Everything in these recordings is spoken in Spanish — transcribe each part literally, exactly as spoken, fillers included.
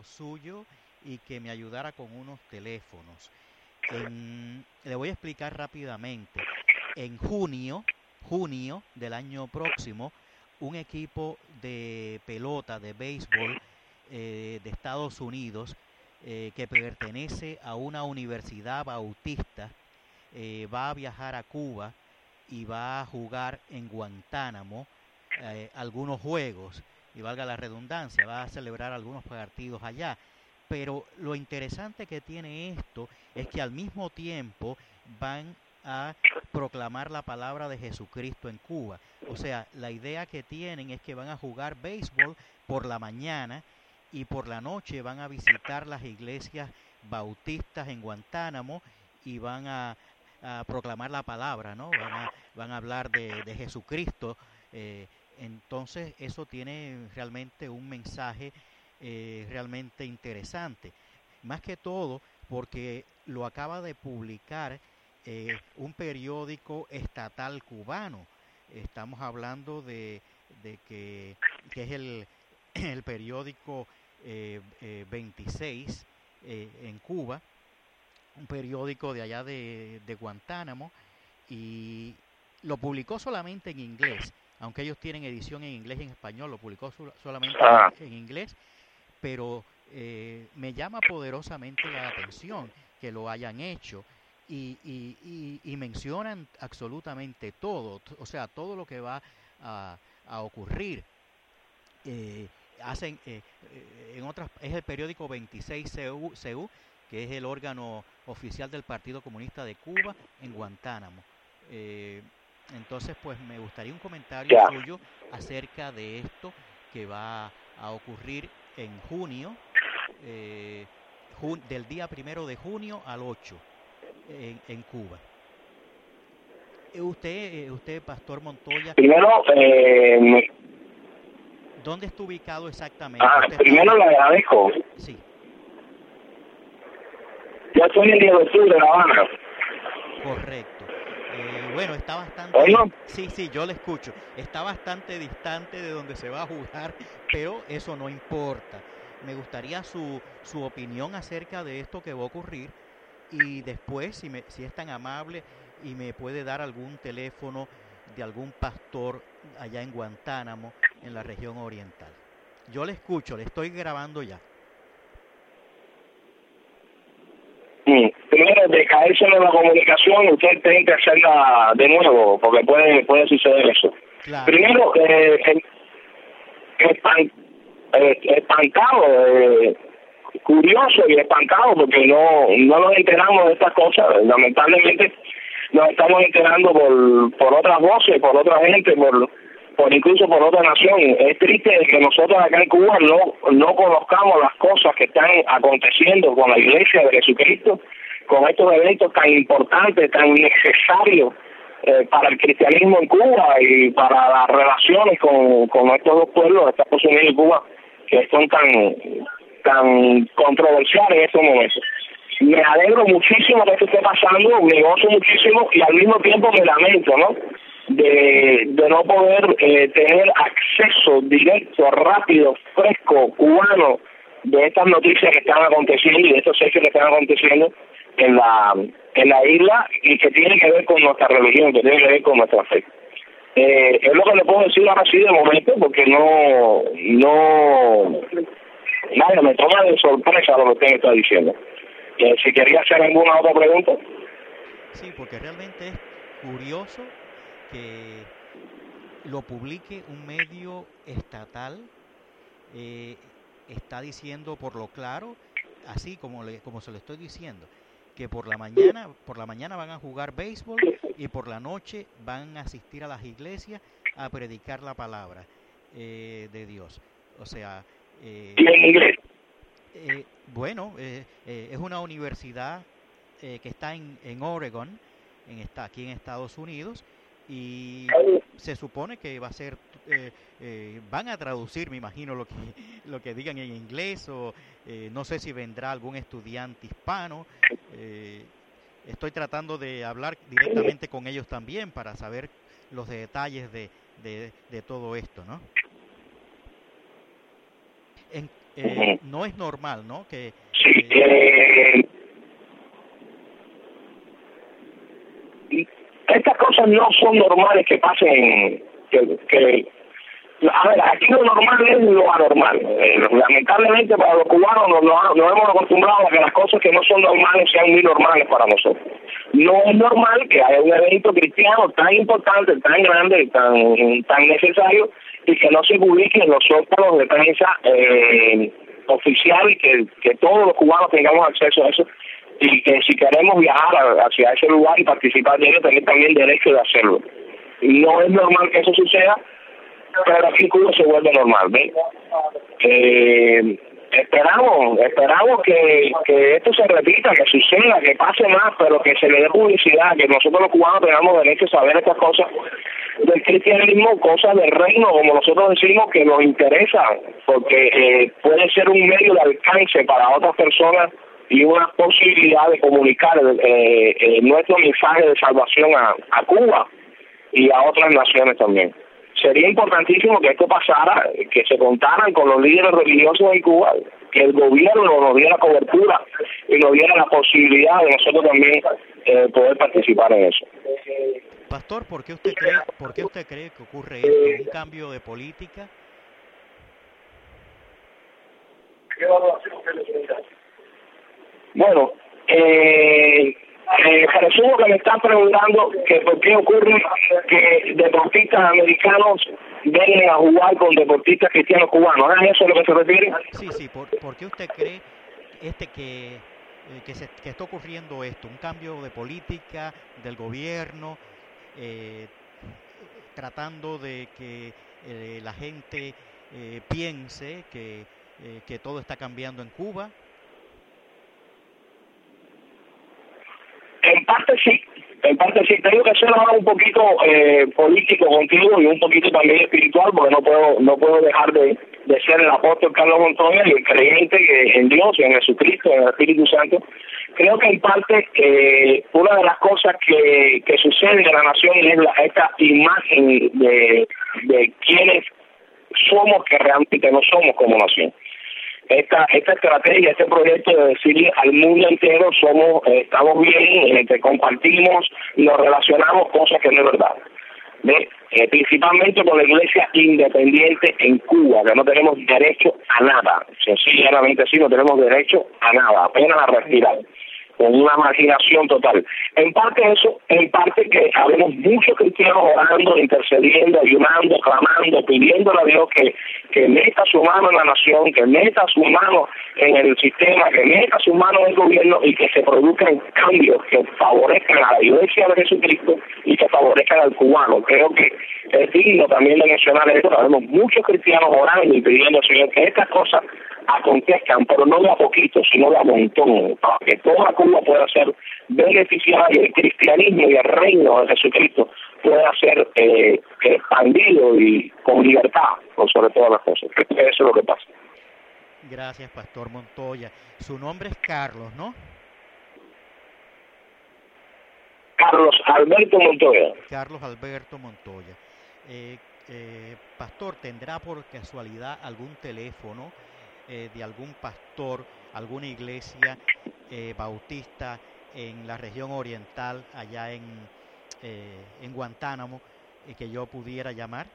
suyo y que me ayudara con unos teléfonos. En, le voy a explicar rápidamente. En junio, junio del año próximo, un equipo de pelota, de béisbol eh, de Estados Unidos, eh, que pertenece a una universidad bautista, eh, va a viajar a Cuba y va a jugar en Guantánamo eh, algunos juegos, y valga la redundancia, va a celebrar algunos partidos allá. Pero lo interesante que tiene esto es que al mismo tiempo van a proclamar la palabra de Jesucristo en Cuba. O sea, la idea que tienen es que van a jugar béisbol por la mañana y por la noche van a visitar las iglesias bautistas en Guantánamo y van a, a proclamar la palabra, ¿no? Van a, van a hablar de, de Jesucristo. Eh, entonces eso tiene realmente un mensaje eh, realmente interesante. Más que todo porque lo acaba de publicar eh, un periódico estatal cubano. Estamos hablando de, de que, que es el, el periódico eh, eh, veintiséis eh, en Cuba, un periódico de allá de, de Guantánamo, y lo publicó solamente en inglés, aunque ellos tienen edición en inglés y en español, lo publicó su, solamente Ah. en, en inglés, pero eh, me llama poderosamente la atención que lo hayan hecho. Y, y, y, y mencionan absolutamente todo, o sea, todo lo que va a, a ocurrir. Eh, hacen, eh, eh, en otras, es el periódico veintiséis C U, C U, que es el órgano oficial del Partido Comunista de Cuba en Guantánamo. Eh, entonces, pues me gustaría un comentario Ya. suyo acerca de esto que va a ocurrir en junio, eh, jun, del día primero de junio al ocho. En, en Cuba. Usted, usted, Pastor Montoya, Primero, eh, me- ¿dónde está ubicado exactamente? ah, ¿Usted está primero ubi- le agradezco. Sí, Yo estoy en Diego Sur de La Habana. correcto. Eh, bueno, está bastante... ¿Oigo? Sí, sí, yo le escucho. Está bastante distante de donde se va a jugar, pero eso no importa. Me gustaría su, su opinión acerca de esto que va a ocurrir. Y después, si, me, si es tan amable y me puede dar algún teléfono de algún pastor allá en Guantánamo, en la región oriental. Yo le escucho, le estoy grabando ya. Mm. Primero, de caerse en la comunicación, usted tiene que hacerla de nuevo, porque puede puede suceder eso. Claro. Primero, eh, el- espan- eh, espantado, eh, curioso y espantado, porque no no nos enteramos de estas cosas. Lamentablemente, nos estamos enterando por por otras voces, por otra gente, por por incluso por otra nación. Es triste que nosotros acá en Cuba no no conozcamos las cosas que están aconteciendo con la Iglesia de Jesucristo, con estos eventos tan importantes, tan necesarios eh, para el cristianismo en Cuba y para las relaciones con, con estos dos pueblos, Estados Unidos y Cuba, que son tan tan controversiales en estos momentos. Me alegro muchísimo de que esto esté pasando, me gozo muchísimo y al mismo tiempo me lamento, ¿no?, de, de no poder eh, tener acceso directo, rápido, fresco, cubano, de estas noticias que están aconteciendo y de estos hechos que están aconteciendo en la en la isla y que tienen que ver con nuestra religión, que tienen que ver con nuestra fe. Eh, es lo que le puedo decir ahora sí de momento, porque no no nada, me toma de sorpresa lo que usted me está diciendo. Eh, si quería hacer alguna otra pregunta. Sí, porque realmente es curioso que lo publique un medio estatal. Eh, está diciendo por lo claro, así como le, como se lo estoy diciendo, que por la mañana por la mañana van a jugar béisbol y por la noche van a asistir a las iglesias a predicar la palabra eh, de Dios. O sea, eh, Y en inglés. eh, bueno, eh, eh, es una universidad eh, que está en, en Oregon, en está aquí en Estados Unidos, y se supone que va a ser eh, eh, van a traducir, me imagino, lo que lo que digan en inglés, o eh, no sé si vendrá algún estudiante hispano. eh, estoy tratando de hablar directamente con ellos también para saber los detalles de, de, de todo esto, ¿no? En, eh, no es normal, ¿no? Que, sí, eh, eh, estas cosas no son normales que pasen, que, que a ver, aquí lo normal es lo anormal. Eh, lamentablemente para los cubanos nos, nos, nos hemos acostumbrado a que las cosas que no son normales sean muy normales para nosotros. No es normal que haya un evento cristiano tan importante, tan grande, tan tan necesario, y que no se publique en los zócalos de prensa eh, oficial, y que, que todos los cubanos tengamos acceso a eso, y que si queremos viajar a, hacia ese lugar y participar de ello, tenemos también derecho de hacerlo. No es normal que eso suceda, pero aquí Cuba se vuelve normal, ¿ves? Eh, esperamos, esperamos que, que esto se repita, que suceda, que pase más, pero que se le dé publicidad, que nosotros los cubanos tengamos derecho a saber estas cosas del cristianismo, cosas del reino, como nosotros decimos, que nos interesan, porque eh, puede ser un medio de alcance para otras personas y una posibilidad de comunicar eh, eh, nuestro mensaje de salvación a, a Cuba y a otras naciones también. Sería importantísimo que esto pasara, que se contaran con los líderes religiosos en Cuba, que el gobierno nos diera cobertura y nos diera la posibilidad de nosotros también eh, poder participar en eso. Pastor, ¿por qué usted cree, por qué usted cree que ocurre esto? ¿Un cambio de política? Bueno, eh... Eh, presumo que me están preguntando que por qué ocurre que deportistas americanos vengan a jugar con deportistas cristianos cubanos. ¿Es eso a lo que se refiere? Sí, sí. ¿Por, por qué usted cree este que, eh, que, se, que está ocurriendo esto? ¿Un cambio de política del gobierno, eh, tratando de que eh, la gente eh, piense que, eh, que todo está cambiando en Cuba? En parte sí, en parte sí. Tengo que ser ahora un poquito eh, político contigo y un poquito también espiritual, porque no puedo no puedo dejar de, de ser el apóstol Carlos Montoya y el creyente que en Dios, en Jesucristo, en el Espíritu Santo. Creo que en parte eh, una de las cosas que, que sucede en la nación es la, esta imagen de, de quienes somos que realmente no somos como nación. Esta esta estrategia, este proyecto de decirle al mundo entero somos, eh, estamos bien, eh, que compartimos, nos relacionamos, cosas que no es verdad. ¿Ve? Eh, principalmente con la iglesia independiente en Cuba, que no tenemos derecho a nada, sencillamente así, no tenemos derecho a nada, apenas a respirar, con una marginación total. En parte eso, en parte que habemos muchos cristianos orando, intercediendo, ayunando, clamando, pidiéndole a Dios que, que meta su mano en la nación, que meta su mano en el sistema, que meta su mano en el gobierno y que se produzcan cambios que favorezcan a la iglesia de Jesucristo y que favorezcan al cubano. Creo que es digno también de mencionar esto, habemos muchos cristianos orando y pidiendo al Señor que estas cosas acontezcan, pero no de a poquito, sino de a montón, para que toda Cuba pueda ser beneficiada y el cristianismo y el reino de Jesucristo pueda ser eh, expandido y con libertad, por sobre todas las cosas. Creo que eso es lo que pasa. Gracias, Pastor Montoya. Su nombre es Carlos, ¿no? Carlos Alberto Montoya. Carlos Alberto Montoya. Eh, eh, Pastor, ¿tendrá por casualidad algún teléfono eh, de algún pastor, alguna iglesia eh, bautista en la región oriental, allá en, eh, en Guantánamo, eh, que yo pudiera llamar?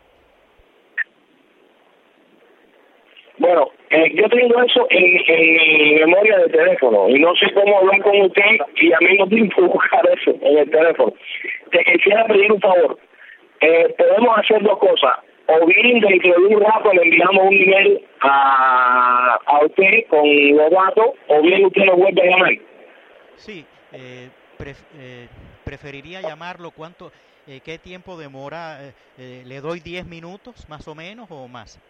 Bueno, eh, yo tengo eso en, en mi memoria de teléfono y no sé cómo hablar con usted y a mí no tengo que buscar eso en el teléfono. Te quisiera pedir un favor. Eh, podemos hacer dos cosas. O bien dentro de un rato le enviamos un email a, a usted con los datos, o bien usted lo vuelve a llamar. Sí, eh, pref, eh, preferiría llamarlo. ¿Cuánto, eh, qué tiempo demora? Eh, eh, ¿Le doy diez minutos más o menos o más?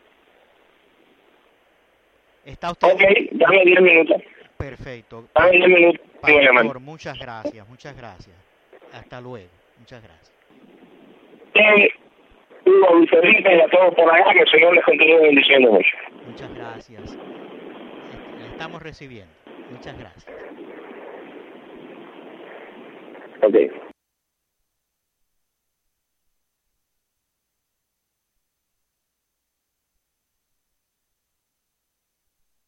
¿Está usted? Ok, dame diez minutos. Perfecto. Dame diez minutos. Pastor, muchas gracias, muchas gracias. Hasta luego. Muchas gracias. Eh, Hugo, Luis Felipe y a todos por allá, que el Señor les continúe bendiciendo mucho. Muchas gracias. Le estamos recibiendo. Muchas gracias. Ok.